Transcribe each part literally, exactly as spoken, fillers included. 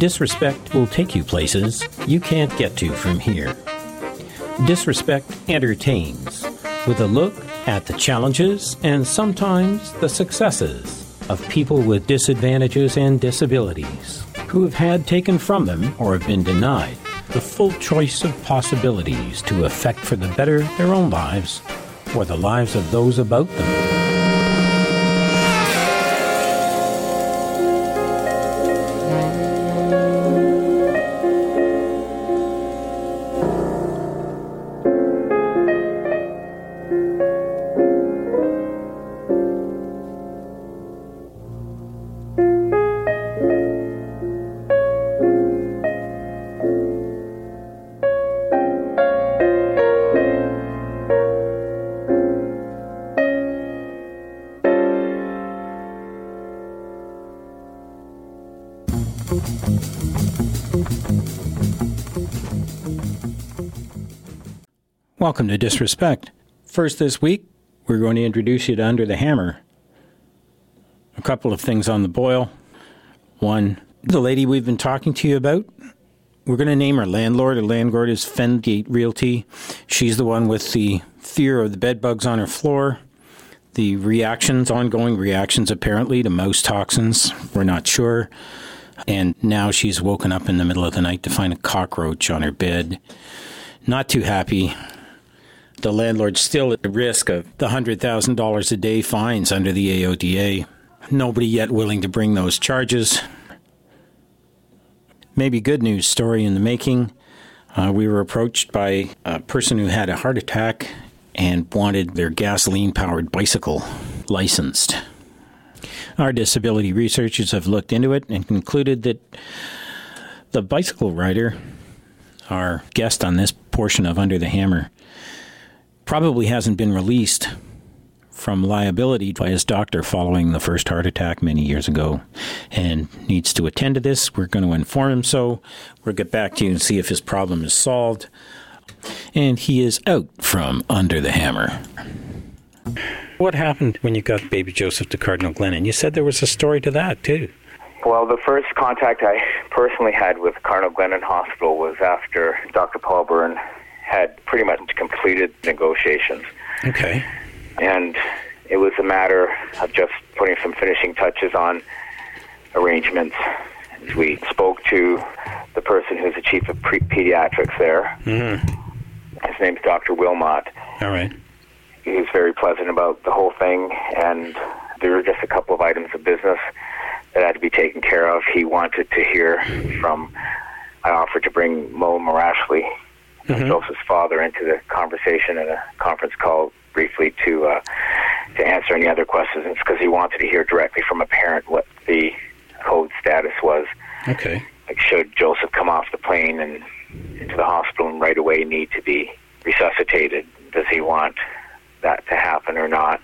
Disrespect will take you places you can't get to from here. Disrespect entertains with a look at the challenges and sometimes the successes of people with disadvantages and disabilities who have had taken from them or have been denied the full choice of possibilities to affect for the better their own lives or the lives of those about them. Welcome to Disrespect. First this week, we're going to introduce you to Under the Hammer. A couple of things on the boil. One, the lady we've been talking to you about, we're going to name her landlord. Her landlord is Fengate Realty. She's the one with the fear of the bed bugs on her floor, the reactions, ongoing reactions apparently to mouse toxins. We're not sure. And now she's woken up in the middle of the night to find a cockroach on her bed. Not too happy. The landlord's still at the risk of the one hundred thousand dollars a day fines under the A O D A. Nobody yet willing to bring those charges. Maybe good news story in the making. Uh, we were approached by a person who had a heart attack and wanted their gasoline-powered bicycle licensed. Our disability researchers have looked into it and concluded that the bicycle rider, our guest on this portion of Under the Hammer, probably hasn't been released from liability by his doctor following the first heart attack many years ago and needs to attend to this. We're going to inform him so. We'll get back to you and see if his problem is solved. And he is out from Under the Hammer. What happened when you got baby Joseph to Cardinal Glennon? You said there was a story to that, too. Well, the first contact I personally had with Cardinal Glennon Hospital was after Doctor Paul Byrne had pretty much completed negotiations. Okay. And it was a matter of just putting some finishing touches on arrangements. We spoke to the person who's the chief of pre- pediatrics there. Mm-hmm. His name's Doctor Wilmot. All right. He was very pleasant about the whole thing, and there were just a couple of items of business that had to be taken care of. He wanted to hear from, I offered to bring Mo Marashley, mm-hmm. Joseph's father, into the conversation in a conference call briefly to uh, to answer any other questions, because he wanted to hear directly from a parent what the code status was. Okay. Like, should Joseph come off the plane and into the hospital and right away need to be resuscitated? Does he want that to happen or not?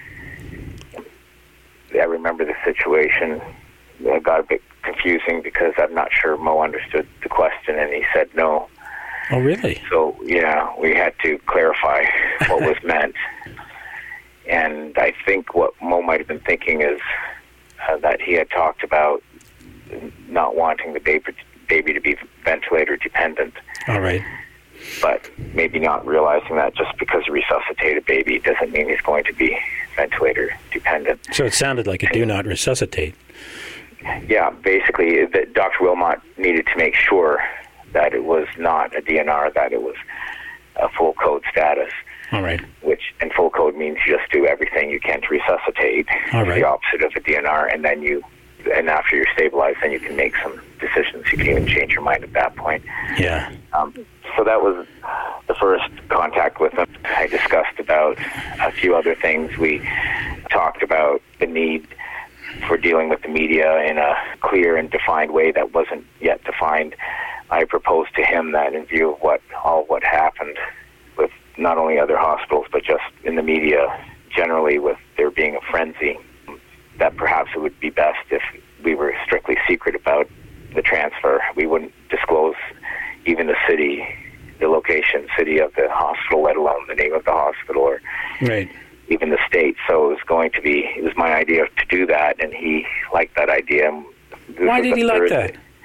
I remember the situation. It got a bit confusing because I'm not sure Mo understood the question, and he said no. Oh, really? So, yeah, we had to clarify what was meant. And I think what Mo might have been thinking is uh, that he had talked about not wanting the baby, baby to be ventilator dependent. All right. But maybe not realizing that just because he resuscitated a baby doesn't mean he's going to be ventilator dependent. So it sounded like a do not resuscitate. Yeah, basically, that Doctor Wilmot needed to make sure that it was not a D N R, that it was a full code status. All right. Which, in full code, means you just do everything you can to resuscitate. All right. The opposite of a D N R, and then you, and after you're stabilized, then you can make some decisions. You can even change your mind at that point. Yeah. Um, so that was the first contact with him. I discussed about a few other things. We talked about the need for dealing with the media in a clear and defined way that wasn't yet defined. I proposed to him that in view of what all what happened with not only other hospitals, but just in the media generally, with there being a frenzy, that perhaps it would be best if we were strictly secret about the transfer. We wouldn't disclose even the city, the location, city of the hospital, let alone the name of the hospital, or right. even the state. So it was going to be, it was my idea to do that, and he liked that idea. Why did he like that?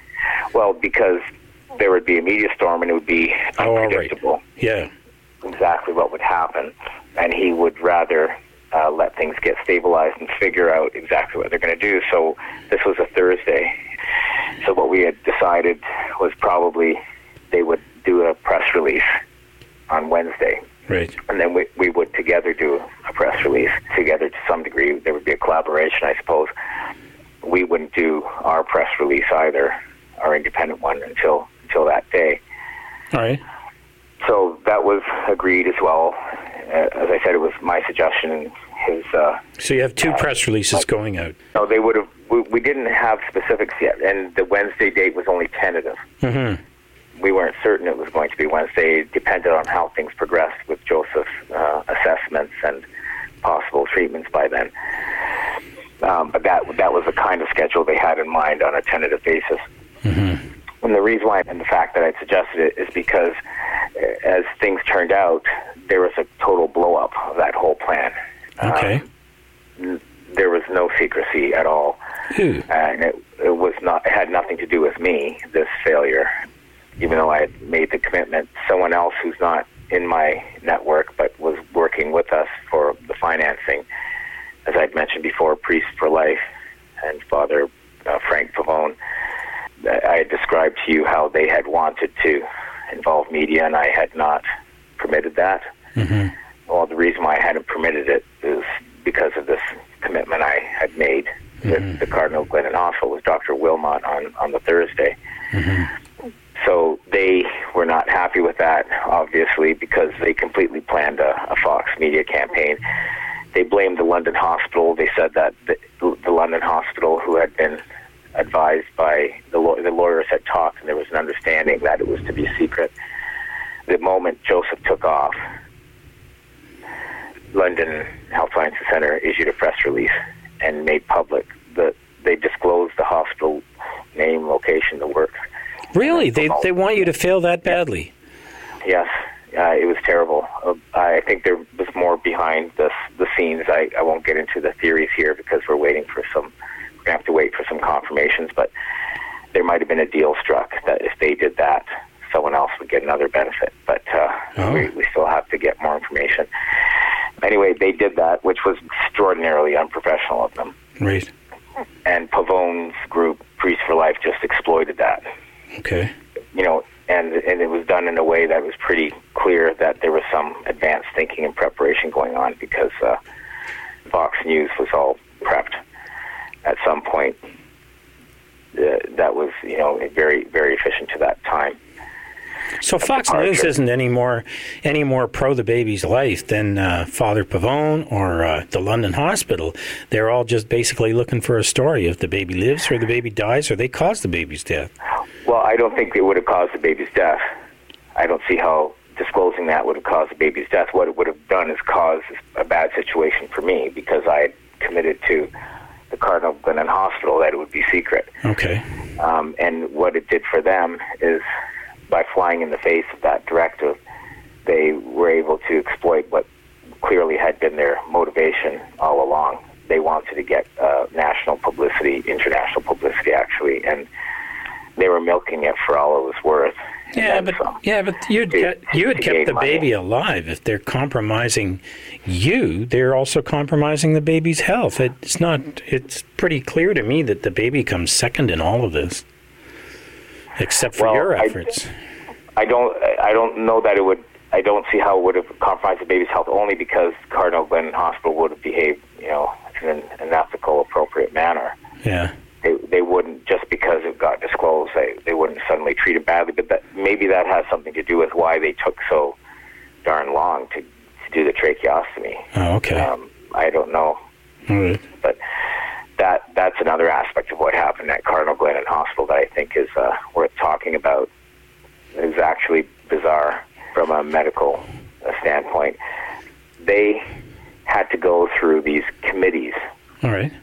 Well, because there would be a media storm and it would be unpredictable. Oh, all right. Yeah. Exactly what would happen, and he would rather uh, let things get stabilized and figure out exactly what they're going to do. So this was a Thursday. So what we had decided was probably they would do a press release on Wednesday. Right. And then we, we would together do a press release together to some degree. There would be a collaboration, I suppose. We wouldn't do our press release either, our independent one, until until that day. All right. So that was agreed as well. Uh, as I said, it was my suggestion and his... Uh, so you have two uh, press releases going out. No, they would have... We, we didn't have specifics yet, and the Wednesday date was only tentative. Mm-hmm. We weren't certain it was going to be Wednesday. It depended on how things progressed with Joseph's uh, assessments and possible treatments by then. Um, but that that was the kind of schedule they had in mind on a tentative basis. Mm-hmm. And the reason why, and the fact that I suggested it, is because uh, as things turned out, there was a total blow-up of that whole plan. Okay. Um, n- there was no secrecy at all. Ooh. And it, it was not. It had nothing to do with me, this failure. Even though I had made the commitment, someone else who's not in my network but was working with us for the financing, as I'd mentioned before, Priest for Life and Father uh, Frank Pavone, I had described to you how they had wanted to involve media and I had not permitted that. Mm-hmm. Well, the reason why I hadn't permitted it is because of this commitment I had made with mm-hmm. the Cardinal Glennon Hospital with Doctor Wilmot on, on the Thursday. Mm-hmm. So they were not happy with that, obviously, because they completely planned a, a Fox media campaign. They blamed the London Hospital. They said that the, the London Hospital, who had been advised by the, law, the lawyers had talked, and there was an understanding that it was to be secret. The moment Joseph took off, London Health Sciences Centre issued a press release and made public that they disclosed the hospital name, location, the work. Really? They they want you to fail that badly? Yes. Uh, it was terrible. Uh, I think there was more behind this, the scenes. I, I won't get into the theories here because we're waiting for some, we're going to have to wait for some confirmations, but there might have been a deal struck that if they did that, someone else would get another benefit. But uh, oh. we, we still have to get more information. Anyway, they did that, which was extraordinarily unprofessional of them. Right. And Pavone's group, Priest for Life, just exploited that. Okay. You know, and and it was done in a way that was pretty clear that there was some advanced thinking and preparation going on because uh, Fox News was all prepped at some point. Uh, that was, you know, very, very efficient to that time. So Fox News isn't any more, any more pro the baby's life than uh, Father Pavone or uh, the London Hospital. They're all just basically looking for a story. If the baby lives or the baby dies or they caused the baby's death. Well, I don't think it would have caused the baby's death. I don't see how disclosing that would have caused the baby's death. What it would have done is cause a bad situation for me because I had committed to the Cardinal Glennon Hospital that it would be secret. Okay. Um, and what it did for them is, by flying in the face of that directive, they were able to exploit what clearly had been their motivation all along. They wanted to get uh, national publicity, international publicity, actually, and they were milking it for all it was worth. Yeah, but some. yeah, but you'd to, get, you had kept the money. baby alive. If they're compromising you, they're also compromising the baby's health. It's not. It's pretty clear to me that the baby comes second in all of this. Except for well, your efforts. I, I don't. I don't know that it would. I don't see how it would have compromised the baby's health. Only because Cardinal Glennon Hospital would have behaved, you know, in an, an ethical, appropriate manner. Yeah. They they wouldn't just because it got disclosed. They they wouldn't suddenly treat it badly. But that, maybe that has something to do with why they took so darn long to, to do the tracheostomy. Oh, okay. Um, I don't know. All right. But that that's another aspect of what happened at Cardinal Glennon Hospital that I think is uh, worth talking about. It is actually bizarre from a medical standpoint. They had to go through these committees. All right.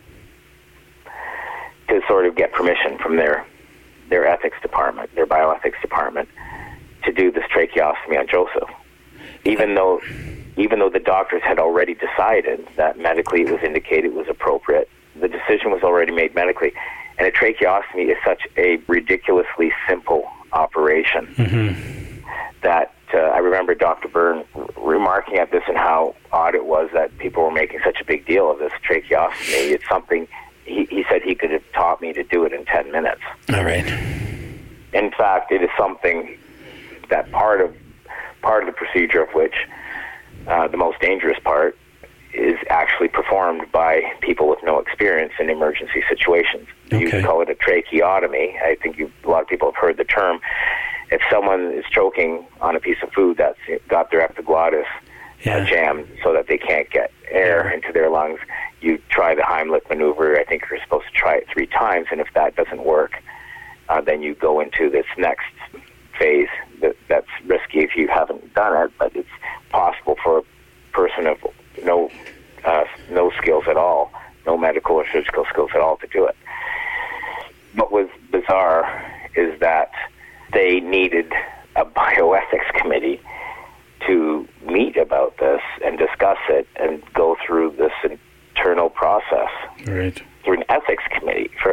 To sort of get permission from their their ethics department, their bioethics department, to do this tracheostomy on Joseph, even though even though the doctors had already decided that medically it was indicated, it was appropriate. The decision was already made medically, And a tracheostomy is such a ridiculously simple operation mm-hmm. that uh, I remember Doctor Byrne remarking at this and how odd it was that people were making such a big deal of this tracheostomy. It's something, he, he said he could have taught me to do it in ten minutes. All right. In fact, it is something that part of part of the procedure of which uh, the most dangerous part is actually performed by people with no experience in emergency situations. Okay. You call it a tracheotomy. I think you, a lot of people have heard the term. If someone is choking on a piece of food that's got their epiglottis yeah. uh, jammed so that they can't get air yeah. into their lungs, you try the Heimlich maneuver. I think you're supposed to try it three times, and if that doesn't work, uh, then you go into this next phase. That, that's risky if you haven't done it, but it's possible for a person of no uh, no skills at all, no medical or surgical skills at all to do it. What was bizarre is that they needed a bioethics committee to meet about this and discuss it and go through this internal process. Right. Through an ethics committee for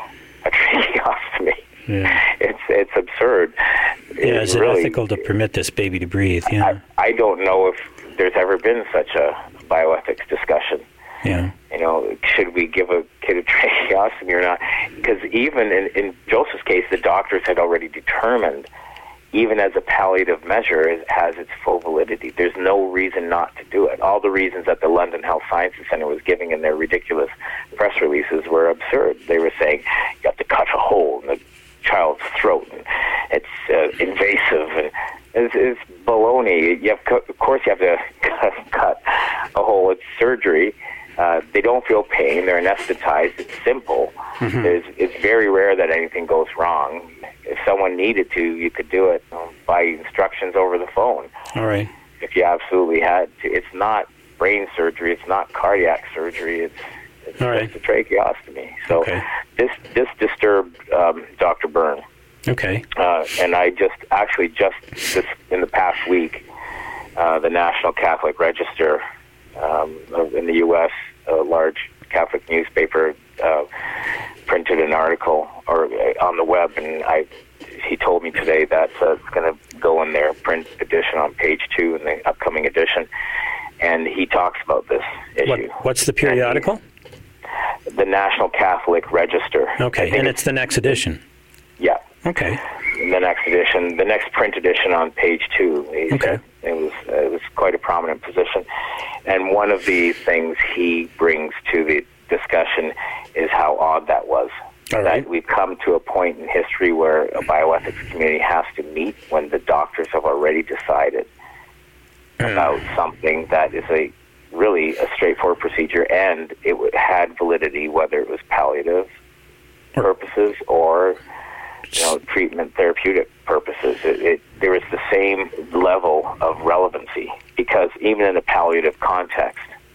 a tracheostomy. Yeah. It's it's absurd. Yeah, it's is it really ethical to permit this baby to breathe? Yeah. I, I don't know if there's ever been such a bioethics discussion. Yeah. You know, should we give a kid a tracheostomy or not? Because even in, in Joseph's case, the doctors had already determined, even as a palliative measure, it has its full validity. There's no reason not to do it. All the reasons that the London Health Sciences Centre was giving in their ridiculous press releases were absurd. They were saying you have to cut a hole in the child's throat, and it's uh, invasive, and it's, it's baloney. You have, of course, you have to cut, cut a hole. It's surgery. Uh, they don't feel pain. They're anesthetized. It's simple. Mm-hmm. It's, it's very rare that anything goes wrong. If someone needed to, you could do it um, by instructions over the phone. All right. If you absolutely had to. It's not brain surgery. It's not cardiac surgery. It's, it's All right. just a tracheostomy. So okay. this this disturbed um, Doctor Byrne. Okay. Uh, and I just actually just this in the past week, uh, the National Catholic Register um, in the U S, a large Catholic newspaper, uh, printed an article or uh, on the web, and I he told me today that uh, it's going to go in their print edition on page two in the upcoming edition, and he talks about this issue. What, what's the periodical? He, the National Catholic Register. Okay, and it's, it's the next edition. Yeah. Okay. The next edition, the next print edition on page two. He okay. Said it was uh, it was quite a prominent position, and one of the things he brings to the discussion is how odd that was. All that right. we've come to a point in history where a bioethics community has to meet when the doctors have already decided mm. about something that is a really a straightforward procedure, and it w- had validity, whether it was palliative or, purposes or you know, treatment therapeutic purposes. It, it, there is the same level of relevancy, because even in a palliative context,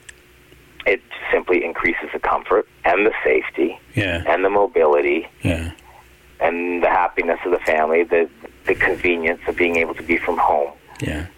it simply increases the comfort and the safety yeah. and the mobility yeah. and the happiness of the family, the the convenience of being able to be from home. Yeah.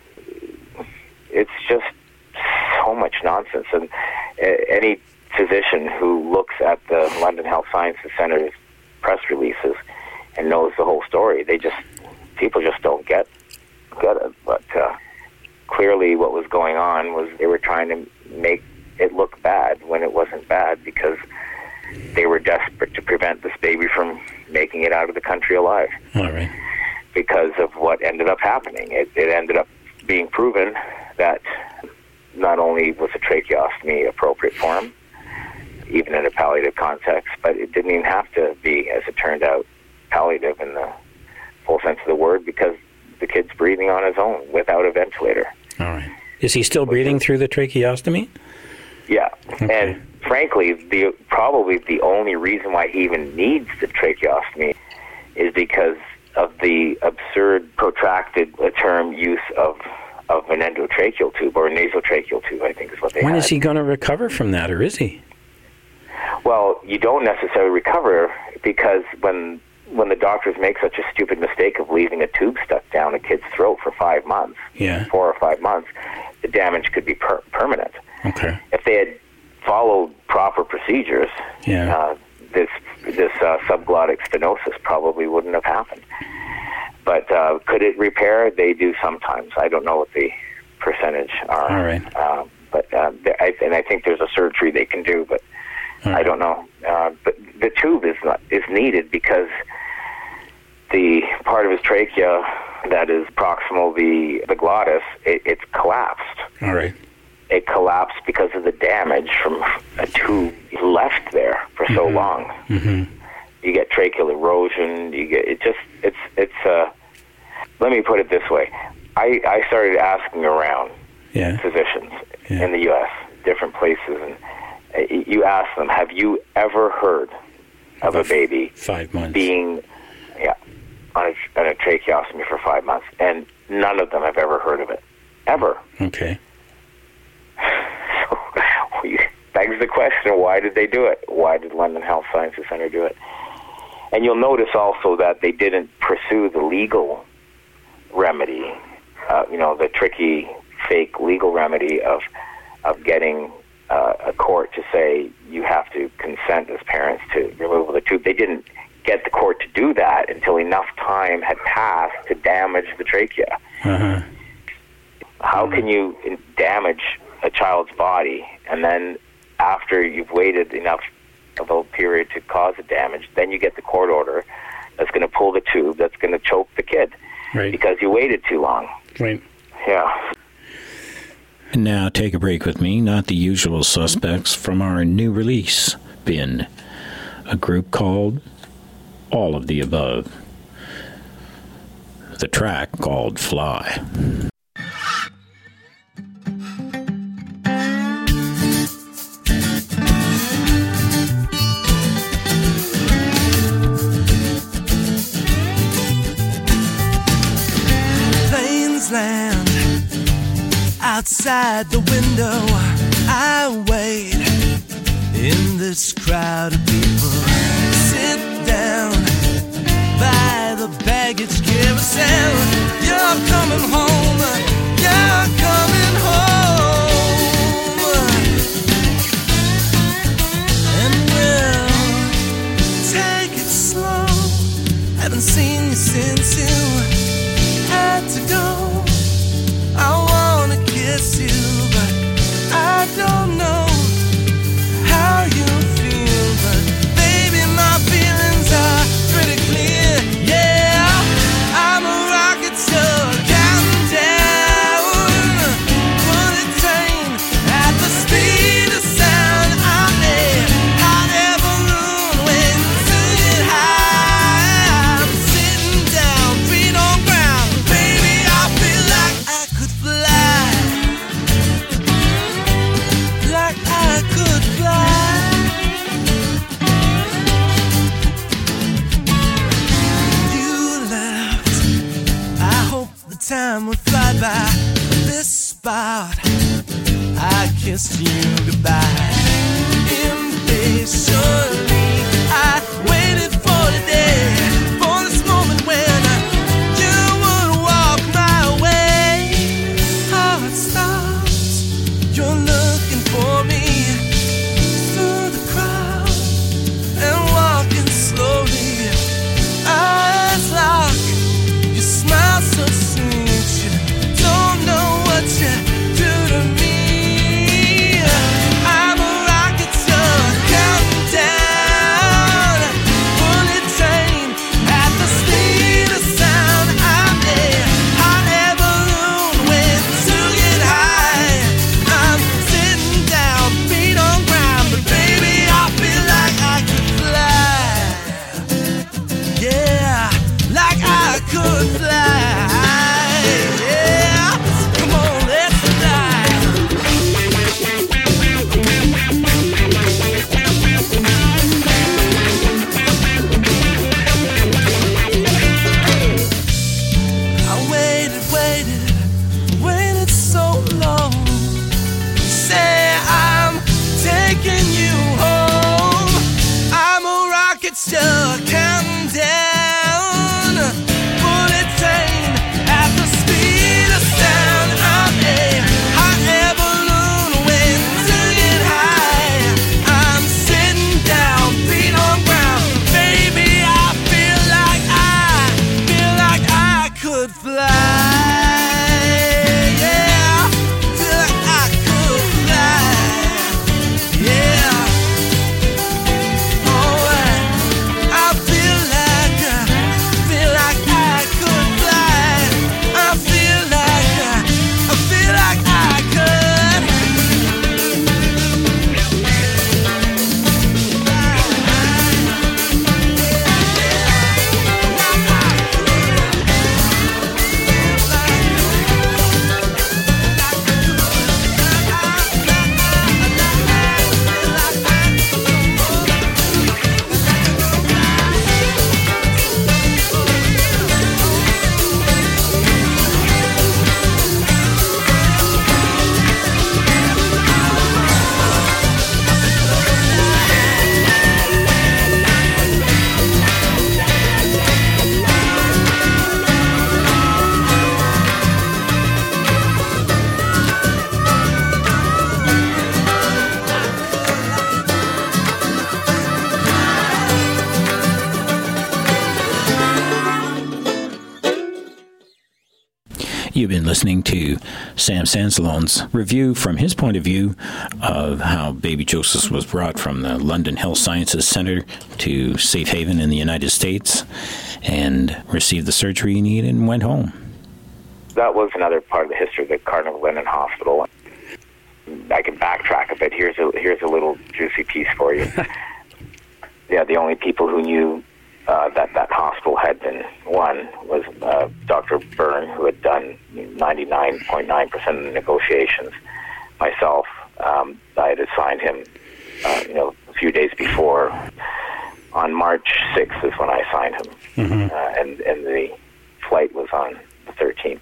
It's just so much nonsense. And uh, any physician who looks at the London Health Sciences Centre's press releases and knows the whole story, they just people just don't get get it. But uh, clearly, what was going on was they were trying to make it look bad when it wasn't bad, because they were desperate to prevent this baby from making it out of the country alive. All right. Because of what ended up happening, it, it ended up being proven that not only was a tracheostomy appropriate for him, even in a palliative context, but it didn't even have to be, as it turned out, palliative in the full sense of the word, because the kid's breathing on his own without a ventilator. All right. Is he still breathing through the tracheostomy? Yeah. Okay. And frankly, the probably the only reason why he even needs the tracheostomy is because of the absurd, protracted uh, term use of of an endotracheal tube, or a nasotracheal tube, I think is what they When had. is he going to recover from that, or is he? Well, you don't necessarily recover, because when when the doctors make such a stupid mistake of leaving a tube stuck down a kid's throat for five months, yeah. four or five months, the damage could be per- permanent. Okay. If they had followed proper procedures, yeah. uh, this this uh, subglottic stenosis probably wouldn't have happened. But uh, could it repair? They do sometimes. I don't know what the percentage are. All right. Uh, but uh, I, and I think there's a surgery they can do, but right. I don't know. Uh, but the tube is not, is needed because the part of his trachea that is proximal the the glottis, it, it's collapsed. All right. It collapsed because of the damage from a tube left there for so mm-hmm. long. Mm-hmm. You get tracheal erosion. You get it. Just it's it's. Uh, let me put it this way. I, I started asking around yeah. physicians yeah. in the U S, different places, and uh, you ask them, have you ever heard of About a baby five months being yeah on a, on a tracheostomy for five months? And none of them have ever heard of it, ever. Okay. So begs the question, why did they do it? Why did London Health Sciences Centre do it? And you'll notice also that they didn't pursue the legal remedy, uh, you know, the tricky, fake legal remedy of of getting uh, a court to say you have to consent as parents to removal of the tube. They didn't get the court to do that until enough time had passed to damage the trachea. Uh-huh. How mm-hmm. can you damage a child's body, and then after you've waited enough of a period to cause the damage, then you get the court order that's going to pull the tube, that's going to choke the kid right. because you waited too long. Right. Yeah. And now take a break with me, not the usual suspects, from our new release bin, a group called All of the Above. The track called Fly. Land outside the window, I wait in this crowd of people. Sit down by the baggage carousel. You're coming home, you're coming home, and we'll take it slow. Haven't seen you since you had to go. I wanna kiss you, but I don't know how you feel. But baby, my feelings are pretty clear. Yeah, I'm a rocket, so counting down. Bullet train at the speed of sound. I'm a hot air balloon waiting to get high. I'm sitting down, feet on ground. Baby, I feel like I could fly, like I could fly. You left, I hope the time would fly by. This spot, I kissed you goodbye. Impatiently, I waited for the day, for this moment when you would walk my way. Heart stops, you're looking for me through the crowd and walking slowly. Eyes locked, you smile so sweet. You don't know what you do to me. I'm a rocket, so counting down. Bullet train You've been listening to Sam Sansalone's review from his point of view of how baby Joseph was brought from the London Health Sciences Centre to Safe Haven in the United States and received the surgery he needed and went home. That was another part of the history of the Cardinal Glennon Hospital. I can backtrack a bit. Here's a here's a little juicy piece for you. Yeah, the only people who knew uh, that that hospital had been won was uh, Doctor Byrne, who had done ninety-nine point nine percent of the negotiations. Myself, um, I had assigned him, uh, you know, a few days before. On March sixth is when I assigned him, mm-hmm. uh, and and the flight was on the thirteenth.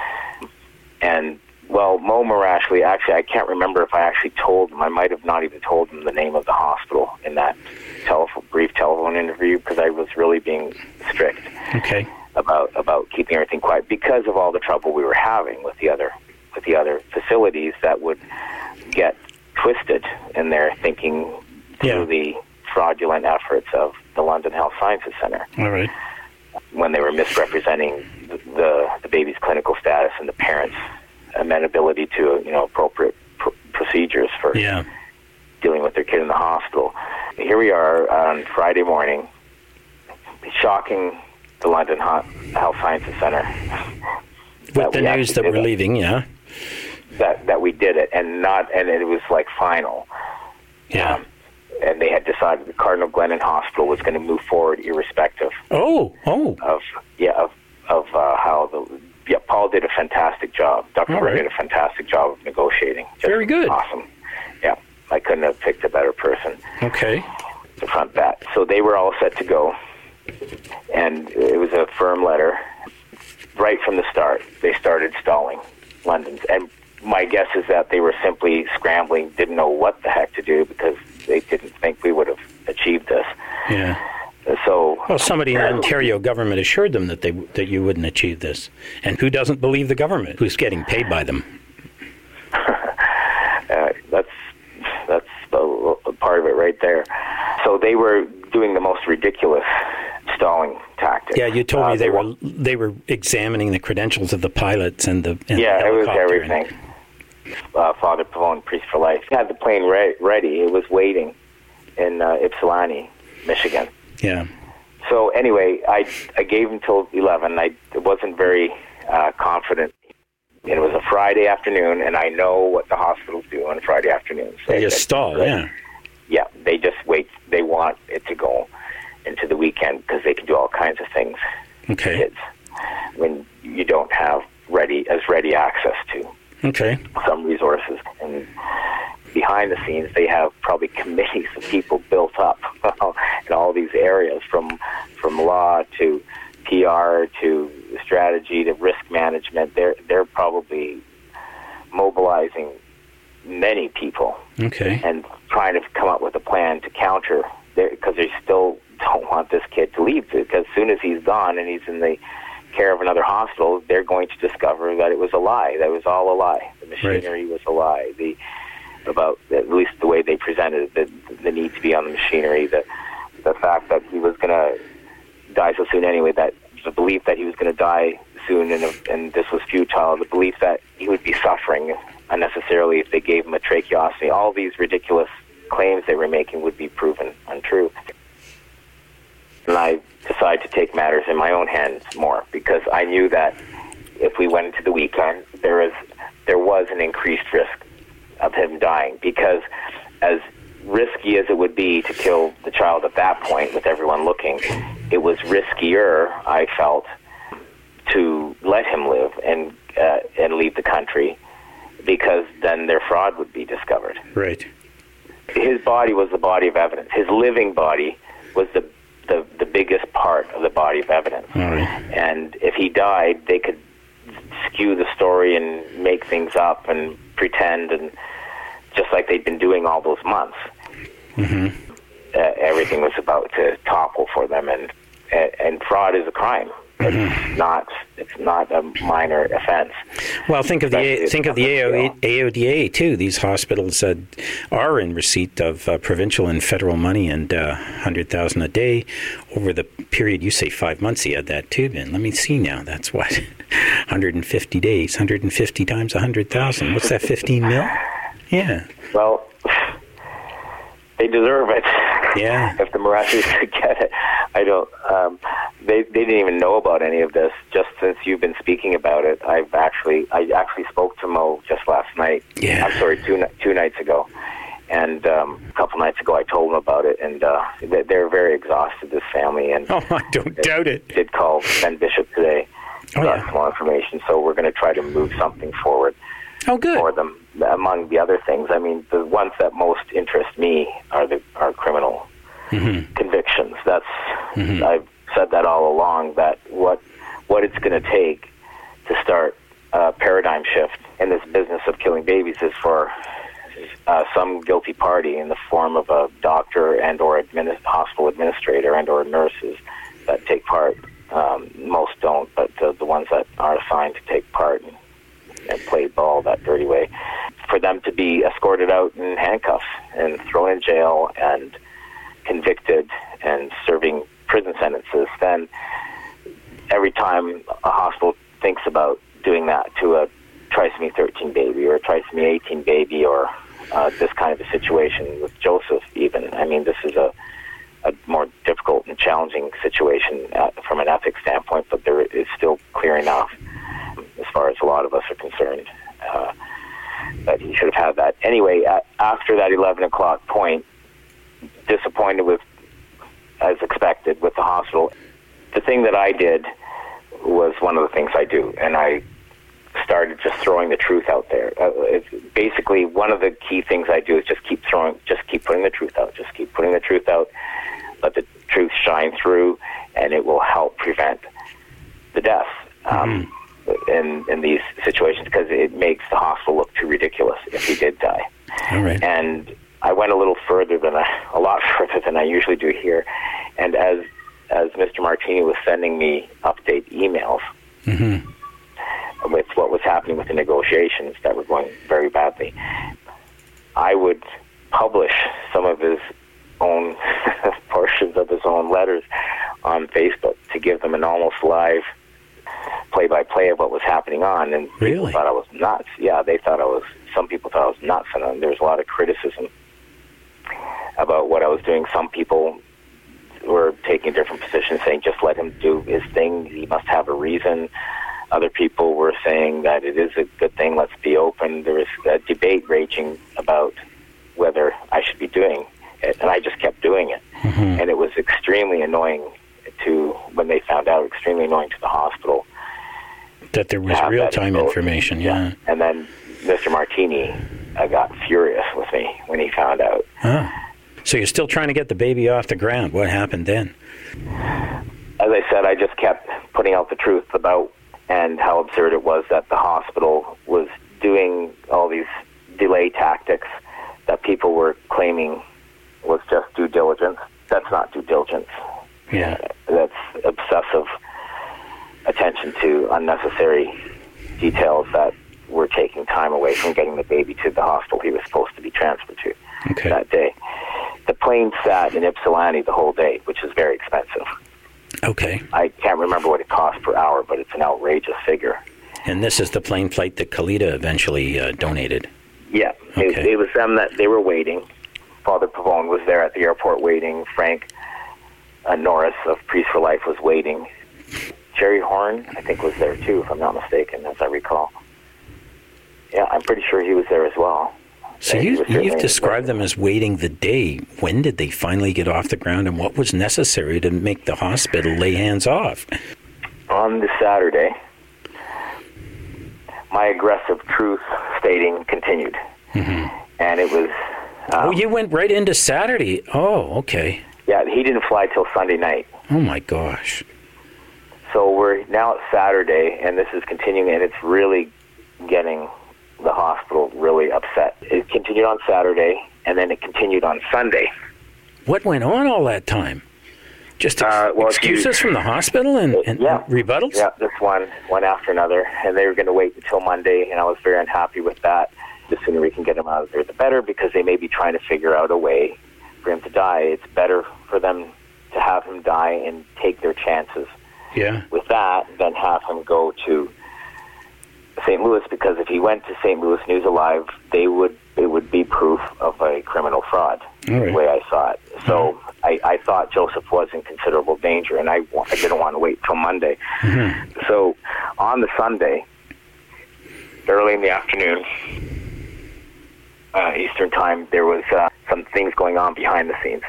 And well, Mo Marashli, actually, I can't remember if I actually told him. I might have not even told him the name of the hospital in that telephone, brief telephone interview, because I was really being strict okay. about about keeping everything quiet because of all the trouble we were having with the other with the other facilities that would get twisted in their thinking through yeah. the fraudulent efforts of the London Health Sciences Centre. All right. When they were misrepresenting the, the, the baby's clinical status and the parents' amenability to, you know, appropriate pr- procedures for yeah. dealing with their kid in the hospital. Here we are on Friday morning, shocking the London Health Sciences Centre. With the news that we're leaving, yeah. That that we did it, and not, and it was like final. Yeah. Um, and they had decided the Cardinal Glennon Hospital was going to move forward irrespective. Oh, oh. Of yeah, of of uh, how the yeah, Paul did a fantastic job. Doctor Byrne did a fantastic job of negotiating. Just very good. Awesome. Yeah, I couldn't have picked a better person. Okay. To front that. So they were all set to go, and it was a firm letter. Right from the start, they started stalling London's. And my guess is that they were simply scrambling, didn't know what the heck to do because they didn't think we would have achieved this. Yeah. So, well, somebody in the Ontario government assured them that they that you wouldn't achieve this. And who doesn't believe the government? Who's getting paid by them? uh, that's that's a, a part of it right there. So they were doing the most ridiculous stalling tactics. Yeah, you told uh, me they, they were, were they were examining the credentials of the pilots and the and yeah, the it was helicopter everything. And, Uh, Father Pavone, Priest for Life, had the plane re- ready. It was waiting in uh, Ypsilanti, Michigan. Yeah. So anyway, I I gave him till eleven. I wasn't very uh, confident. It was a Friday afternoon, and I know what the hospitals do on Friday afternoons. They just stall, yeah. Yeah, they just wait. They want it to go into the weekend because they can do all kinds of things. Okay. Kids, when you don't have ready as ready access to. Okay. Some resources. And behind the scenes, they have probably committees of people built up in all these areas, from from law to P R to strategy to risk management. They're they're probably mobilizing many people. Okay. And trying to come up with a plan to counter, because they still don't want this kid to leave. Because as soon as he's gone and he's in the care of another hospital, they're going to discover that it was a lie. That was all a lie. The machinery right. was a lie. The about at least the way they presented it, the, the need to be on the machinery, the the fact that he was going to die so soon anyway, that the belief that he was going to die soon and, and this was futile, the belief that he would be suffering unnecessarily if they gave him a tracheostomy. All these ridiculous claims they were making would be proven untrue. And I decided to take matters in my own hands more, because I knew that if we went into the weekend, there is there was an increased risk of him dying, because as risky as it would be to kill the child at that point with everyone looking, it was riskier, I felt, to let him live and uh, and leave the country, because then their fraud would be discovered. Right. His body was the body of evidence. His living body was the the, the biggest part of the body of evidence. All right. And if he died, they could skew the story and make things up and pretend, and just like they'd been doing all those months. Mm-hmm. Uh, everything was about to topple for them, and and fraud is a crime. It's Mm-hmm. not. It's not a minor offense. Well, think of the Especially think of the A O D A too. These hospitals uh, are in receipt of uh, provincial and federal money, and uh, one hundred thousand a day over the period. You say five months. He had that tube in. Let me see now. That's what one hundred fifty days. one hundred fifty times one hundred thousand. What's that? fifteen mil? Yeah. Well, they deserve it. Yeah. If the Marazis could get it, I don't. Um, they they didn't even know about any of this. Just since you've been speaking about it, I've actually I actually spoke to Mo just last night. Yeah. I'm sorry, two two nights ago, and um, a couple nights ago I told him about it, and uh, they, they're very exhausted. This family, and Oh, I don't doubt it. did call Ben Bishop today. Oh, got yeah. some more information, so we're going to try to move something forward Oh, good. for them. Among the other things, I mean, the ones that most interest me are the are criminal Mm-hmm. convictions. That's Mhm. I've said that all along. That what what it's going to take to start a paradigm shift in this business of killing babies is for uh, some guilty party in the form of a doctor and or admin- hospital administrator and or nurses that take part. Um, most don't, but the, the ones that are assigned to take part and, and play ball that dirty way, for them to be escorted out in handcuffs and thrown in jail and convicted and serving prison sentences. Then every time a hospital thinks about doing that to a trisomy thirteen baby or a trisomy eighteen baby or uh, this kind of a situation with Joseph even, I mean, this is a, a more difficult and challenging situation uh, from an ethics standpoint, but there is still clear enough as far as a lot of us are concerned uh, that he should have had that. Anyway, uh, after that eleven o'clock point, disappointed with, as expected, with the hospital. The thing that I did was one of the things I do, and I started just throwing the truth out there. Uh, it's basically, one of the key things I do is just keep throwing, just keep putting the truth out, just keep putting the truth out, let the truth shine through, and it will help prevent the deaths um, mm-hmm. in, in these situations, because it makes the hospital look too ridiculous if he did die. All right. And I went a little further than I, a lot further than I usually do here. And as as Mister Martini was sending me update emails Mm-hmm. with what was happening with the negotiations that were going very badly, I would publish some of his own portions of his own letters on Facebook to give them an almost live play-by-play of what was happening on. And Really? people thought I was nuts. Yeah, they thought I was. Some people thought I was nuts, and there was a lot of criticism about what I was doing. Some people were taking different positions, saying just let him do his thing, he must have a reason. Other people were saying that it is a good thing, let's be open. There was a debate raging about whether I should be doing it, and I just kept doing it. Mm-hmm. And it was extremely annoying to, when they found out, extremely annoying to the hospital. That there was to have that real-time exposed. information, yeah. yeah. And then Mister Martini uh, got furious with me when he found out. Oh. So you're still trying to get the baby off the ground. What happened then? As I said, I just kept putting out the truth about and how absurd it was that the hospital was doing all these delay tactics that people were claiming was just due diligence. That's not due diligence. Yeah. Uh, that's obsessive attention to unnecessary details that were taking time away from getting the baby to the hospital he was supposed to be transferred to Okay. that day. The plane sat in Ypsilanti the whole day, which is very expensive. Okay. I can't remember what it cost per hour, but it's an outrageous figure. And this is the plane flight that Kalita eventually uh, donated. Yeah, Okay. it, it was them that they were waiting. Father Pavone was there at the airport waiting. Frank uh, Norris of Priest for Life was waiting. Jerry Horn, I think, was there too, if I'm not mistaken, as I recall. Yeah, I'm pretty sure he was there as well. So And he you, was certainly you've described there. them as waiting the day. When did they finally get off the ground, and what was necessary to make the hospital lay hands off? On the Saturday, my aggressive truth stating continued. Mm-hmm. And it was... Um, oh, you went right into Saturday. Oh, okay. Yeah, he didn't fly till Sunday night. Oh, my gosh. So we're now at Saturday, and this is continuing, and it's really getting the hospital really upset. It continued on Saturday, and then it continued on Sunday. What went on all that time? Just ex- Uh, well, excuses you- from the hospital and, and Yeah. rebuttals? Yeah, this one, one after another, and they were going to wait until Monday, and I was very unhappy with that. The sooner we can get him out of there, the better, because they may be trying to figure out a way for him to die. It's better for them to have him die and take their chances Yeah. with that than have him go to Saint Louis, because if he went to Saint Louis News Alive, they would it would be proof of a criminal fraud, All right. the way I saw it. So I, I thought Joseph was in considerable danger, and I, wa- I didn't want to wait till Monday. Mm-hmm. So on the Sunday, early in the afternoon, uh, Eastern time, there was uh, some things going on behind the scenes.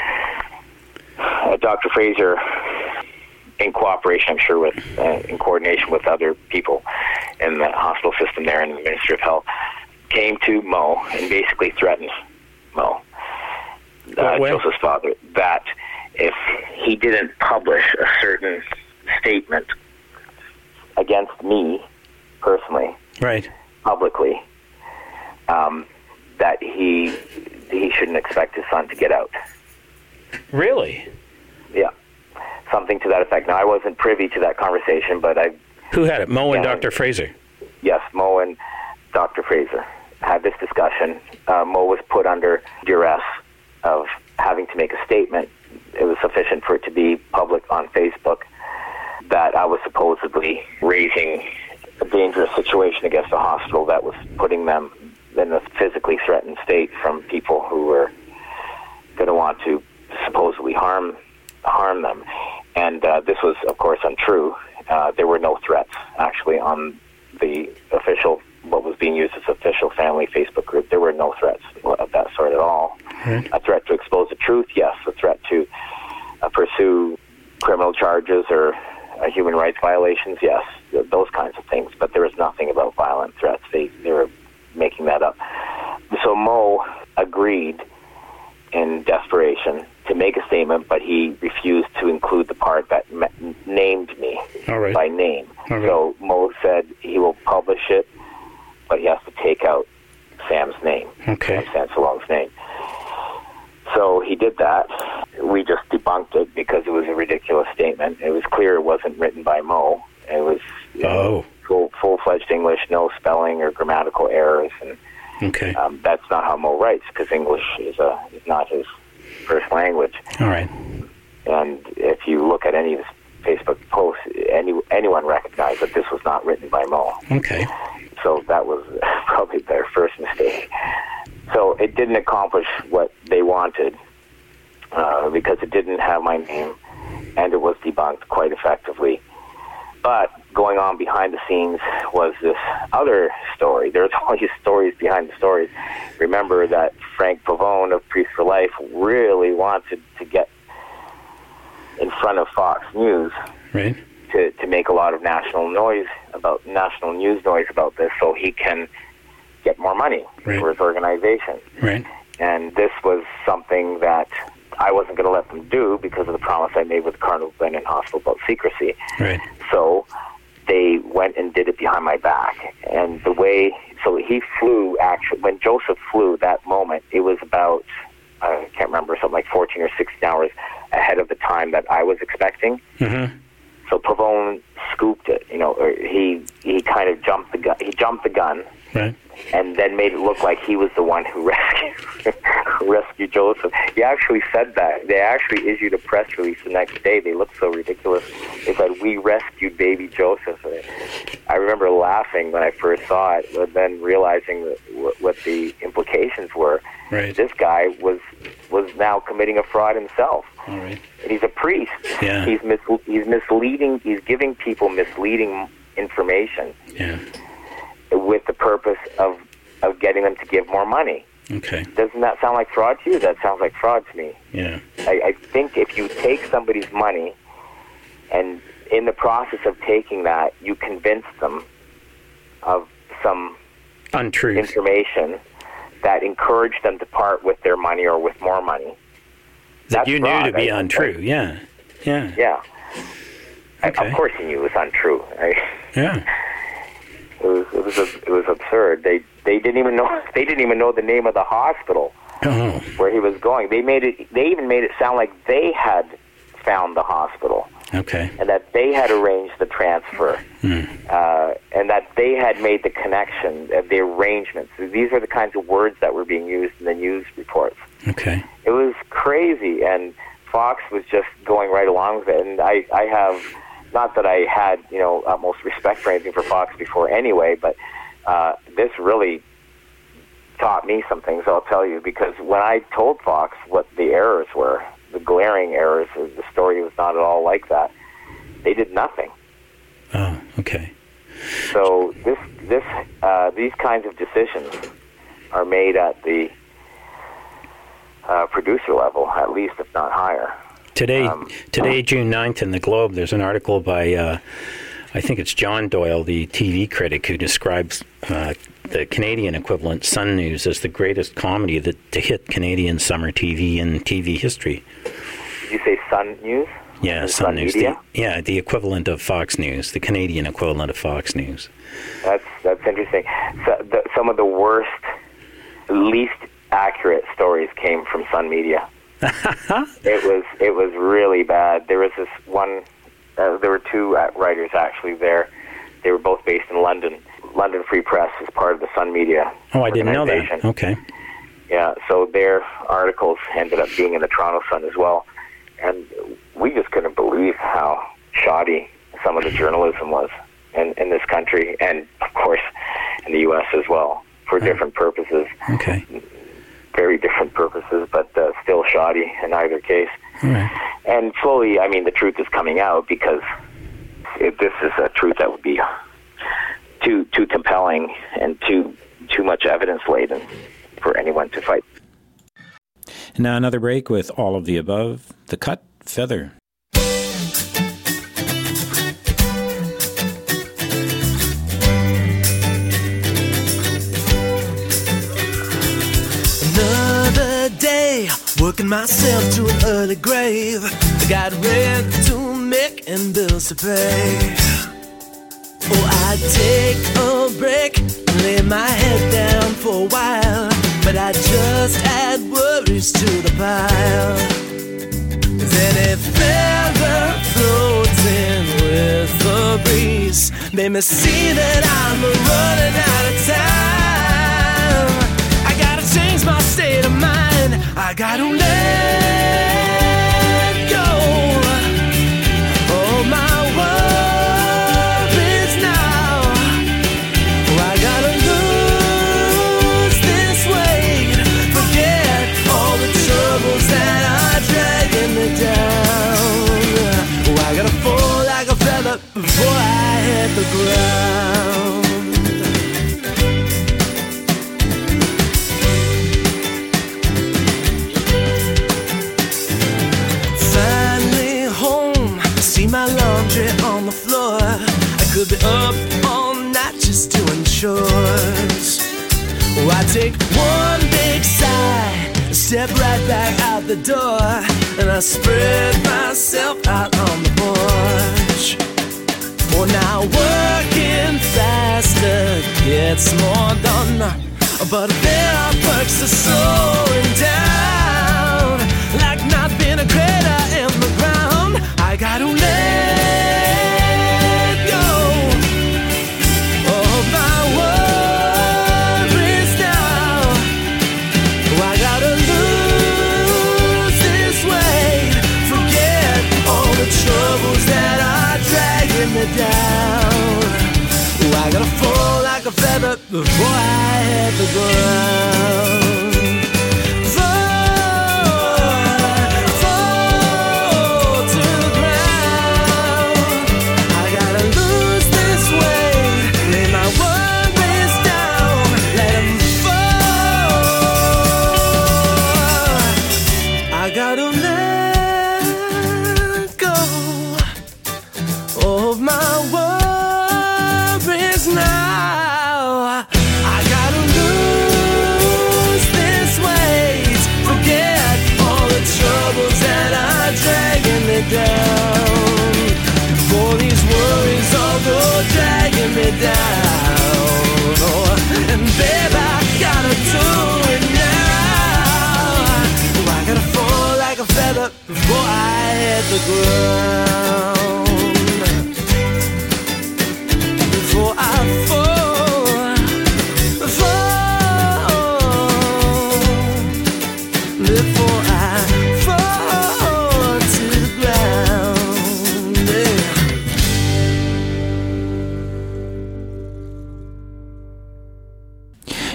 Uh, Doctor Fraser, in cooperation, I'm sure, with uh, in coordination with other people in the hospital system there and the Ministry of Health, came to Mo and basically threatened Mo, uh, way? Joseph's father, that if he didn't publish a certain statement against me personally, Right. publicly, um, that he he shouldn't expect his son to get out. Really? Yeah, something to that effect. Now, I wasn't privy to that conversation, but I, Who had it? Mo and Yeah. Doctor Fraser? yes, Mo and Doctor Fraser had this discussion. Uh, Mo was put under duress of having to make a statement. It was sufficient for it to be public on Facebook that I was supposedly raising a dangerous situation against the hospital that was putting them in a physically threatened state from people who were going to want to supposedly harm harm them. And uh, this was, of course, untrue. Uh, there were no threats, actually, on the official, what was being used as official family Facebook group. There were no threats of that sort at all. Right. A threat to expose the truth, yes. A threat to uh, pursue criminal charges or uh, human rights violations, yes. Th- those kinds of things. But there was nothing about violent threats. They, they were making that up. So Mo agreed in desperation to make a statement, but he refused to include the part that ma- named me All right. by name. All right. So Mo said he will publish it, but he has to take out Sam's name, Okay. Sam Salone's name. So he did that. We just debunked it because it was a ridiculous statement. It was clear it wasn't written by Mo. It was you know, Oh. full, full-fledged English, no spelling or grammatical errors, and Okay. um, that's not how Mo writes, because English is a is not his first language. All right. And if you look at any of his Facebook posts, any anyone recognized that this was not written by Mo. Okay. So that was probably their first mistake. So it didn't accomplish what they wanted uh, because it didn't have my name, and it was debunked quite effectively. But going on behind the scenes was this other story. There's all these stories behind the stories. Remember that Frank Pavone of Priest for Life really wanted to get in front of Fox News Right. to, to make a lot of national noise about national news noise about this, so he can get more money Right. for his organization. Right. And this was something that I wasn't going to let them do because of the promise I made with Cardinal Glennon Hospital about secrecy. Right. So they went and did it behind my back. And the way, so he flew, actually, when Joseph flew that moment, it was about, I can't remember, something like fourteen or sixteen hours ahead of the time that I was expecting. Mm-hmm. So Pavone scooped it, you know, or he he kind of jumped the gun. He jumped the gun, Right. and then made it look like he was the one who rescued rescued Joseph. He actually said that. They actually issued a press release the next day. They looked so ridiculous. They said, "We rescued baby Joseph." I remember laughing when I first saw it, but then realizing that what, what the implications were. Right. This guy was was now committing a fraud himself. All right. And he's a priest. Yeah. He's mis- he's misleading. He's giving people misleading information Yeah. with the purpose of of getting them to give more money. Okay. Doesn't that sound like fraud to you? That sounds like fraud to me. Yeah. I, I think if you take somebody's money and in the process of taking that, you convince them of some Untruth. information that encouraged them to part with their money or with more money. That That's you knew fraud, to be I- untrue. Yeah. Yeah. Yeah. I- Okay. Of course he knew it was untrue. I, Yeah. It was it was it was absurd. They they didn't even know they didn't even know the name of the hospital Oh. where he was going. They made it. They even made it sound like they had found the hospital. Okay. And that they had arranged the transfer, mm. uh, and that they had made the connection, uh, the arrangements. These are the kinds of words that were being used in the news reports. Okay. It was crazy, and Fox was just going right along with it. And I, I have, not that I had, you know, utmost respect for anything for Fox before anyway, but uh, this really taught me some things, I'll tell you, because when I told Fox what the errors were, the glaring errors, the story was not at all like that, they did nothing. Oh, okay. So this, this, uh, these kinds of decisions are made at the uh, producer level, at least, if not higher. Today, um, today, June ninth, in the Globe, there's an article by, uh, I think it's John Doyle, the T V critic, who describes uh, the Canadian equivalent, Sun News, as the greatest comedy that to hit Canadian summer T V and T V history. Did you say Sun News? Yeah, Sun, Sun News. The, yeah, the equivalent of Fox News, the Canadian equivalent of Fox News. That's that's interesting. So the, some of the worst, least accurate stories came from Sun Media. it was it was really bad. There was this one. Uh, there were two writers actually there. They were both based in London. London Free Press is part of the Sun Media. Oh, I didn't know that. Okay. Yeah, so their articles ended up being in the Toronto Sun as well. And we just couldn't believe how shoddy some of the journalism was in, in this country, and, of course, in the U S as well, for oh. different purposes. Okay. Very different purposes, but uh, still shoddy in either case. All right. And slowly, I mean, the truth is coming out, because it, this is a truth that would be too too compelling and too too much evidence laden for anyone to fight. And now another break with all of the above. The Cut Feather. Another day, working myself to an early grave. I got rent to make and bills to pay. Oh, I'd take a break and lay my head down for a while, but I just add worries to the pile. Then a feather floating with the breeze made me see that I'm running out of time. I gotta change my state of mind. I gotta let go of my worries now. I gotta lose this weight, forget all the troubles that are dragging me down. Oh, I gotta fall like a feather before I hit the ground. My laundry on the floor. I could be up all night just doing chores. Oh, I take one big sigh, step right back out the door, and I spread myself out on the porch. Oh, now working faster gets more done, but there are perks to slowing down, like not being a crater in the ground. I gotta let go of my worries now. I gotta lose this weight, forget all the troubles that are dragging me down. I gotta fall like a feather before I hit the ground. I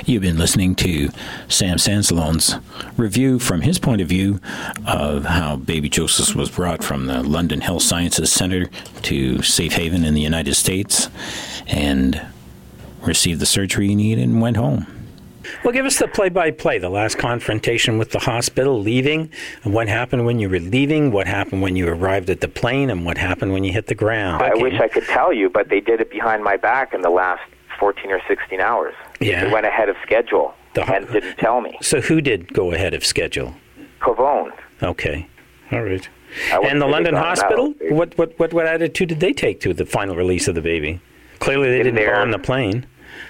You've been listening to Sam Sansalone's review from his point of view of how baby Joseph was brought from the London Health Sciences Center to Safe Haven in the United States and received the surgery he needed and went home. Well, give us the play-by-play, the last confrontation with the hospital, leaving, and what happened when you were leaving, what happened when you arrived at the plane, and what happened when you hit the ground. I okay. wish I could tell you, but they did it behind my back in the last fourteen or sixteen hours. Yeah. They went ahead of schedule the ho- and didn't tell me. So who did go ahead of schedule? Pavone. Okay. All right. I And the London Hospital? Out. What, what what what attitude did they take to the final release of the baby? Clearly they In didn't there, bomb the plane.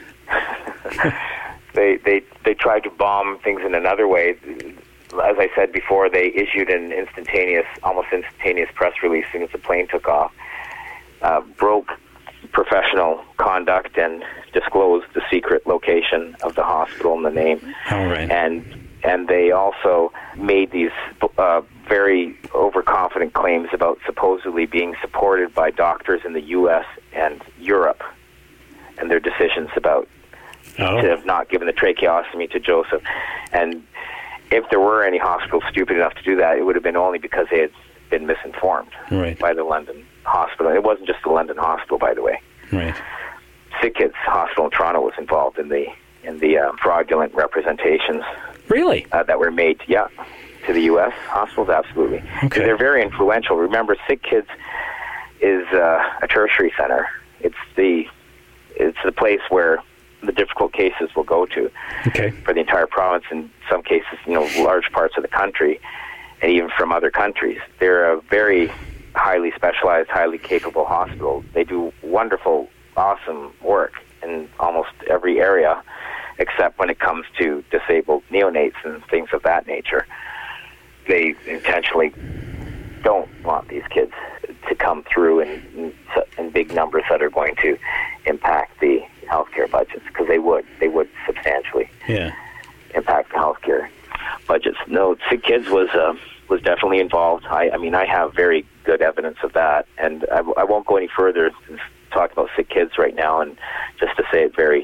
they, they, they tried to bomb things in another way. As I said before, they issued an instantaneous, almost instantaneous press release as soon as the plane took off, uh, broke professional conduct and disclosed the secret location of the hospital and the name. All right. And and they also made these uh, very overconfident claims about supposedly being supported by doctors in the U S and Europe and their decisions about oh. to have not given the tracheostomy to Joseph. And if there were any hospitals stupid enough to do that, it would have been only because they had been misinformed right. by the London Hospital. It wasn't just the London Hospital, by the way. Right. Sick Kids Hospital in Toronto was involved in the in the uh, fraudulent representations. Really? Uh, that were made, yeah, to the U S hospitals, absolutely. Okay. They're very influential. Remember, Sick Kids is uh, a tertiary center. It's the it's the place where the difficult cases will go to okay. for the entire province. In some cases, you know, large parts of the country, and even from other countries. They're a very highly specialized, highly capable hospital. They do wonderful, awesome work in almost every area, except when it comes to disabled neonates and things of that nature. They intentionally don't want these kids to come through in, in, in big numbers that are going to impact the healthcare budgets, because they would. They would substantially yeah. impact the healthcare budgets. No, Sick Kids was uh, was definitely involved. I, I mean, I have very good evidence of that, and I, I won't go any further to talk about Sick Kids right now, and just to say it very...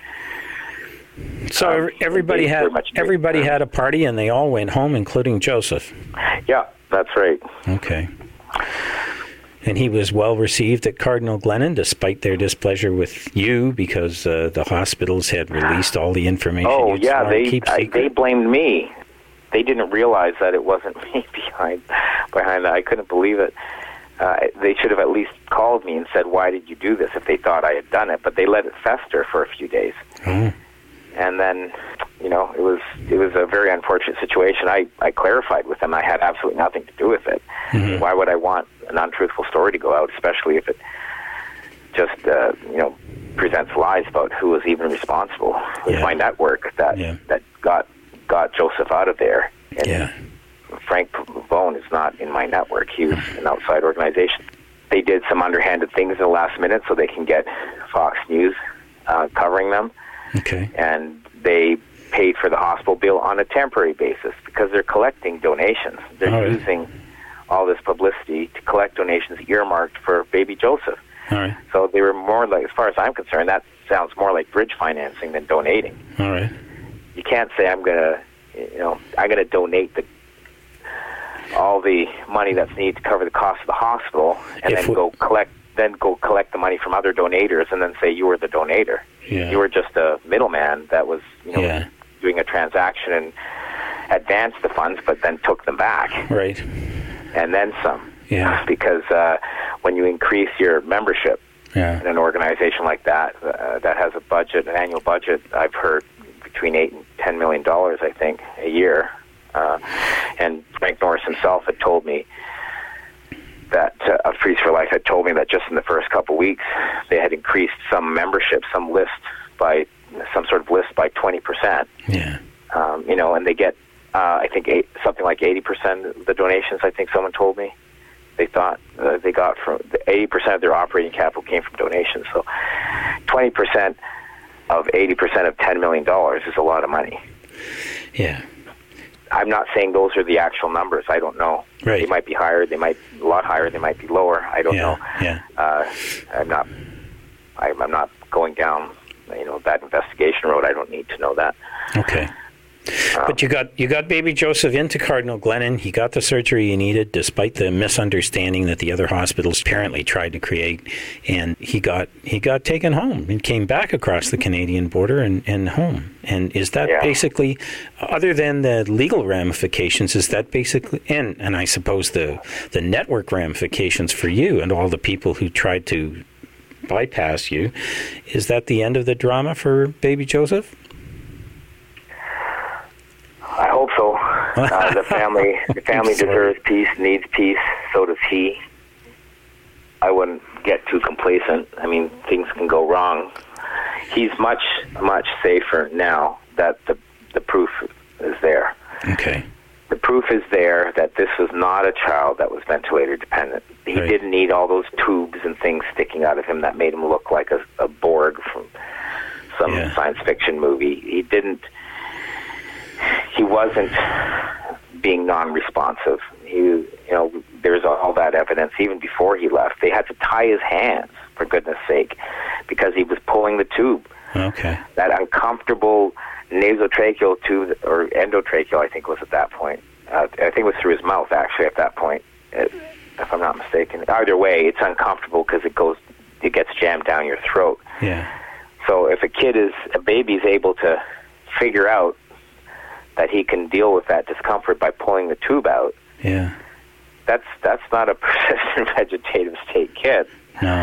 So um, everybody had everybody had a party, and they all went home, including Joseph. Yeah, that's right. Okay. And he was well received at Cardinal Glennon, despite their displeasure with you, because uh, the hospitals had released all the information. Oh, yeah, they keep I, they blamed me. They didn't realize that it wasn't me behind behind that. I couldn't believe it. Uh, they should have at least called me and said, "Why did you do this?" if they thought I had done it. But they let it fester for a few days. Oh. And then, you know, it was it was a very unfortunate situation. I, I clarified with them I had absolutely nothing to do with it. Mm-hmm. Why would I want an untruthful story to go out, especially if it just, uh, you know, presents lies about who was even responsible. It was yeah. my network that yeah. that got got Joseph out of there. And yeah. Frank Pavone is not in my network. He was an outside organization. They did some underhanded things in the last minute so they can get Fox News uh, covering them. Okay. And they paid for the hospital bill on a temporary basis because they're collecting donations. They're all right. using all this publicity to collect donations earmarked for baby Joseph. All right. So they were more like, as far as I'm concerned, that sounds more like bridge financing than donating. All right. You can't say I'm going to, you know, I'm going to donate the all the money that's needed to cover the cost of the hospital, and if then we, go collect then go collect the money from other donators, and then say you were the donator. Yeah. You were just a middleman that was, you know, yeah. doing a transaction and advanced the funds, but then took them back. Right. And then some. Yeah. Because uh, when you increase your membership yeah. in an organization like that, uh, that has a budget, an annual budget, I've heard between eight and ten million dollars, I think, a year. Uh, and Frank Norris himself had told me that uh, of Freeze for Life had told me that just in the first couple of weeks they had increased some membership, some list by some sort of list by twenty percent. Yeah. Um, you know, and they get uh, I think eight, something like eighty percent of the donations. I think someone told me they thought uh, they got from eighty percent of their operating capital came from donations. So twenty percent of eighty percent of ten million dollars is a lot of money. Yeah. I'm not saying those are the actual numbers. I don't know. Right. They might be higher. They might be a lot higher. They might be lower. I don't yeah. know. Yeah. Uh, I'm not. I'm, I'm not going down, you know, that investigation road. I don't need to know that. Okay. But you got you got baby Joseph into Cardinal Glennon. He got the surgery he needed, despite the misunderstanding that the other hospitals apparently tried to create. And he got he got taken home and came back across the Canadian border and, and home. And is that yeah. basically, other than the legal ramifications, is that basically, and, and I suppose the the network ramifications for you and all the people who tried to bypass you, is that the end of the drama for baby Joseph? I hope so. Uh, the family, the family deserves peace, needs peace. So does he. I wouldn't get too complacent. I mean, things can go wrong. He's much, much safer now that the the proof is there. Okay. The proof is there that this was not a child that was ventilator dependent. He right. didn't need all those tubes and things sticking out of him that made him look like a, a Borg from some yeah. science fiction movie. He didn't. He wasn't being non-responsive. He, you know, there's all that evidence even before he left. They had to tie his hands, for goodness sake, because he was pulling the tube. Okay. That uncomfortable nasotracheal tube, or endotracheal, I think was at that point. Uh, I think it was through his mouth, actually, at that point, if I'm not mistaken. Either way, it's uncomfortable because it goes, it gets jammed down your throat. Yeah. So if a kid is, a baby's able to figure out that he can deal with that discomfort by pulling the tube out, yeah, that's that's not a persistent vegetative state kid. No.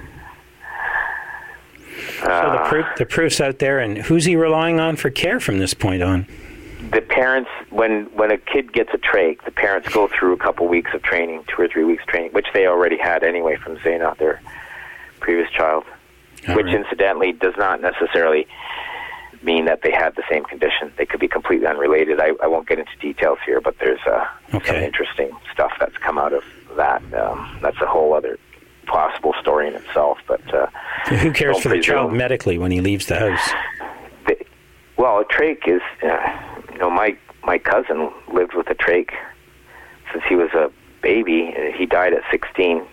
Uh, so the proof, the proof's out there, and who's he relying on for care from this point on? The parents, when when a kid gets a trach, the parents go through a couple weeks of training, two or three weeks training, which they already had anyway from Zena, their previous child, All which right. incidentally does not necessarily mean that they had the same condition. They could be completely unrelated. I, I won't get into details here, but there's uh, okay. some interesting stuff that's come out of that. Um, that's a whole other possible story in itself. But uh, who cares for the presume. child medically when he leaves the house? The, well, a trach is, uh, you know, my my cousin lived with a trach since he was a baby. He died at sixteen.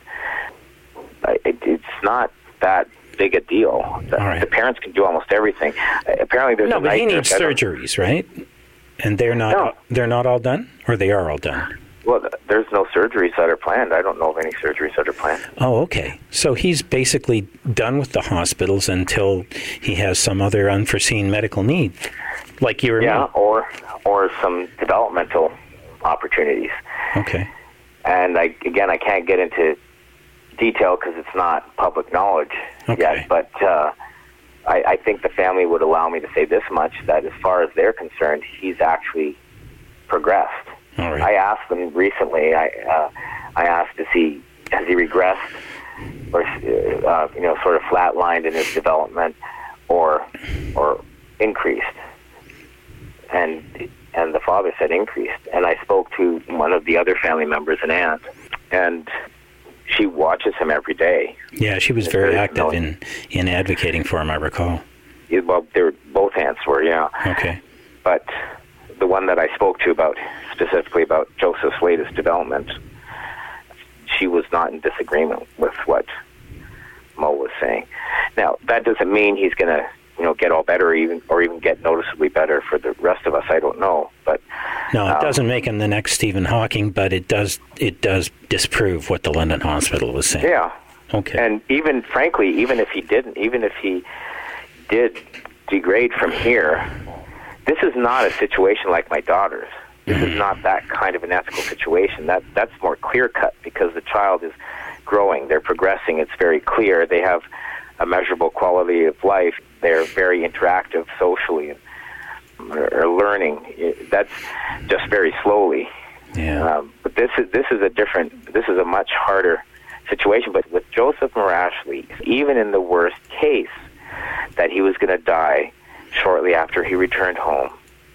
It, it's not that big a deal. The, right. the parents can do almost everything. Uh, apparently, there's no, a but he needs federal- surgeries, right? And they're not. No. They're not all done, or they are all done. Well, there's no surgeries that are planned. I don't know of any surgeries that are planned. Oh, okay. So he's basically done with the hospitals until he has some other unforeseen medical need, like you or yeah, me. or or some developmental opportunities. Okay. And I again, I can't get into detail because it's not public knowledge Okay. yet. But uh, I, I think the family would allow me to say this much: that as far as they're concerned, he's actually progressed. All right. I asked them recently. I uh, I asked to see has he regressed or uh, you know sort of flatlined in his development or or increased, and and the father said increased. And I spoke to one of the other family members, an aunt, and she watches him every day. Yeah, she was very active in, in advocating for him, I recall. Yeah, well, they were, both aunts were, yeah. Okay. But the one that I spoke to about, specifically about Joseph's latest development, she was not in disagreement with what Mo was saying. Now, that doesn't mean he's going to, you know, get all better or even, or even get noticeably better for the rest of us. I don't know. But no, it um, doesn't make him the next Stephen Hawking, but it does it does disprove what the London Hospital was saying. Yeah. Okay. And even, frankly, even if he didn't, even if he did degrade from here, this is not a situation like my daughter's. This mm-hmm. is not that kind of an ethical situation. That That's more clear-cut because the child is growing. They're progressing. It's very clear. They have a measurable quality of life. They're very interactive socially and are learning. That's just very slowly. Yeah. Um, but this is this is a different. This is a much harder situation. But with Joseph Marashli, even in the worst case, that he was going to die shortly after he returned home,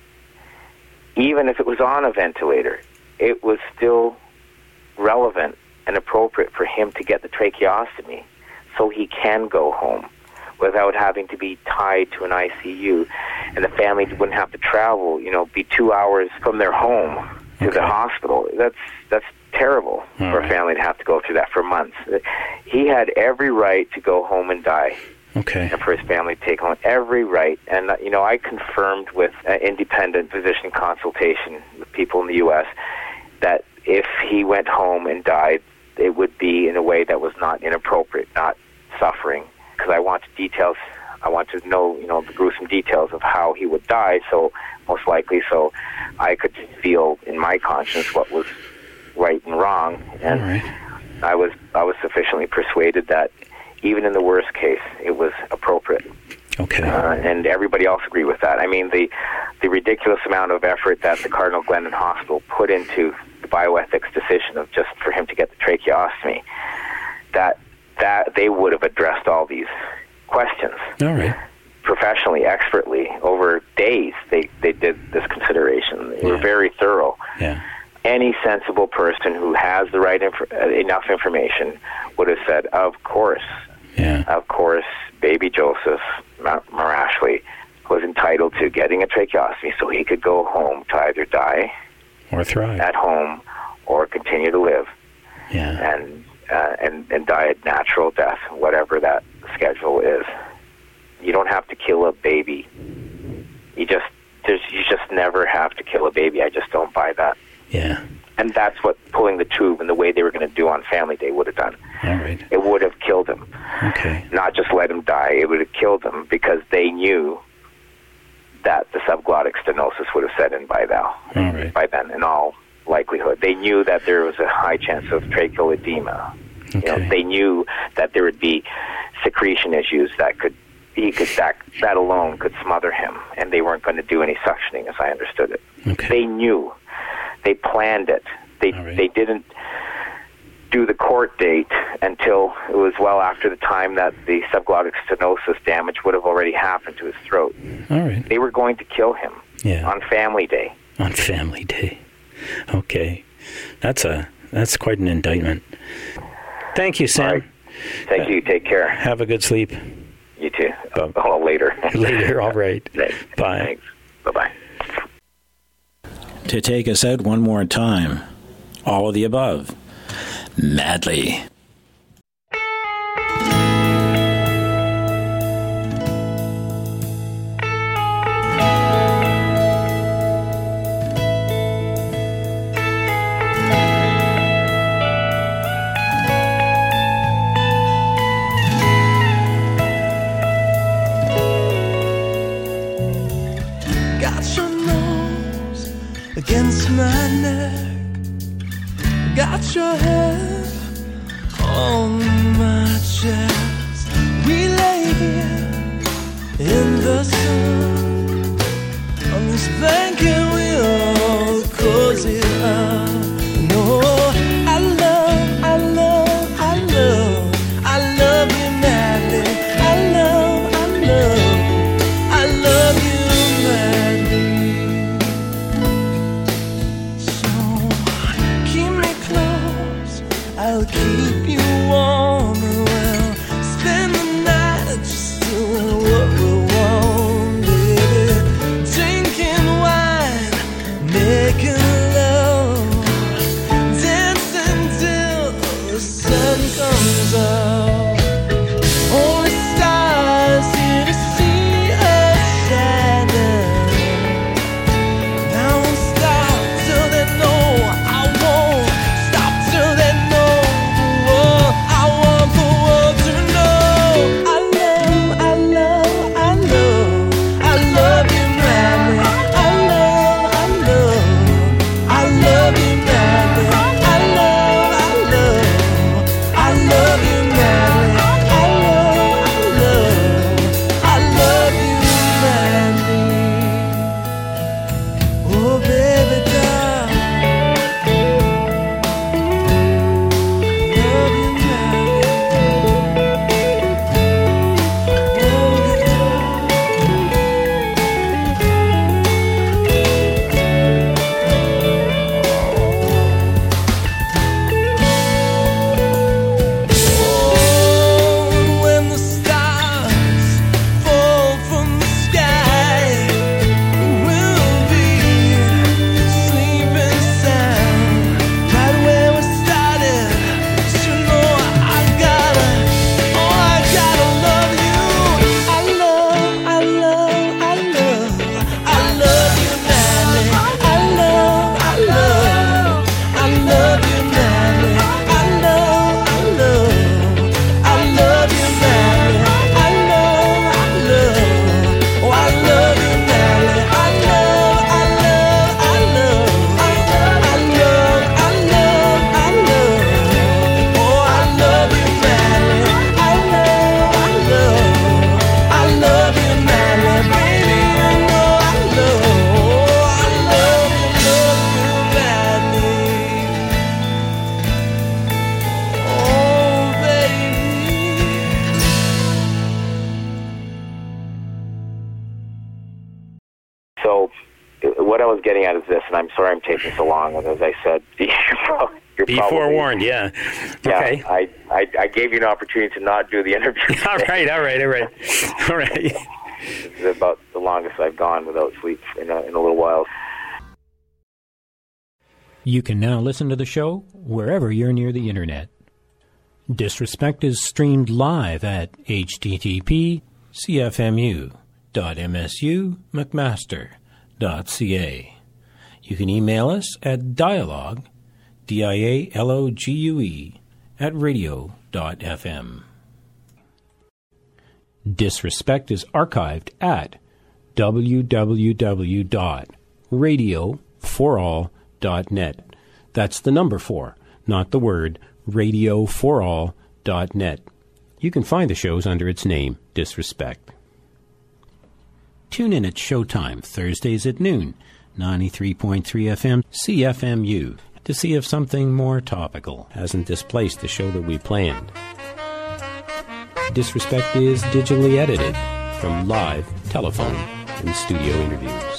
even if it was on a ventilator, it was still relevant and appropriate for him to get the tracheostomy so he can go home without having to be tied to an I C U, and the family wouldn't have to travel, you know, be two hours from their home to Okay. the hospital. That's that's terrible All for right. a family to have to go through that for months. He had every right to go home and die. Okay. And for his family to take on every right. And, uh, you know, I confirmed with uh, independent physician consultation with people in the U S that if he went home and died, it would be in a way that was not inappropriate, not suffering. Because I wanted details. I want to know, you know, the gruesome details of how he would die, so most likely so I could feel in my conscience what was right and wrong. And All right. I was I was sufficiently persuaded that even in the worst case, it was appropriate. Okay. Uh, and everybody else agreed with that. I mean, the the ridiculous amount of effort that the Cardinal Glennon Hospital put into the bioethics decision of just for him to get the tracheostomy, that that they would have addressed all these questions. All right. Professionally, expertly, over days they, they did this consideration. They Yeah. were very thorough. Yeah. Any sensible person who has the right inf- uh, enough information would have said, of course, Yeah. of course, baby Joseph Mar- Marashley was entitled to getting a tracheostomy so he could go home to either die Or thrive. at home or continue to live Yeah. and uh, and, and die a natural death, whatever that schedule is. You don't have to kill a baby. You just there's you just never have to kill a baby. I just don't buy that. Yeah. And that's what pulling the tube and the way they were going to do on Family Day would have done. All right. It would have killed him. Okay. Not just let him die. It would have killed him because they knew that the subglottic stenosis would have set in by now. All right. By then, in all likelihood. They knew that there was a high chance of tracheal edema. You know, Okay. they knew that there would be secretion issues that could he could that, that alone could smother him, and they weren't going to do any suctioning, as I understood it. Okay. They knew. They planned it. They All right. they didn't do the court date until it was well after the time that the subglottic stenosis damage would have already happened to his throat. All right. They were going to kill him Yeah. on Family Day. On Family Day. Okay. That's a that's quite an indictment. Thank you, Sam. All right. Thank you. Take care. Have a good sleep. You too. Bye. Oh, later. Later. All right. Thanks. Bye. Thanks. Bye-bye. To take us out one more time, all of the above. Madly. Got your nose against my neck. Got your head on my chest. We lay here in the sun on this blanket we'll cozy up. No, I love, I love, I love, I love you madly. I love, I love, I love you madly. So keep me close, I'll keep you warm and we'll spend the night just doing what we want, baby. Drinking wine what I was getting at is this, and I'm sorry I'm taking so long. As I said, you're probably, you're Be probably, forewarned, yeah. Yeah, okay. I, I, I gave you an opportunity to not do the interview. all right, all right, all right. All right. This is about the longest I've gone without sleep in a, in a little while. You can now listen to the show wherever you're near the internet. Disrespect is streamed live at h t t p c f m u dot m s u mcmaster dot c a. You can email us at dialogue, D I A L O G U E, at radio dot f m. Disrespect is archived at w w w dot radio for all dot net. That's the number four, not the word, radio for all dot net. You can find the shows under its name, Disrespect. Tune in at Showtime, Thursdays at noon, ninety-three point three F M C F M U, to see if something more topical hasn't displaced the show that we planned. Disrespect is digitally edited from live, telephone, and studio interviews.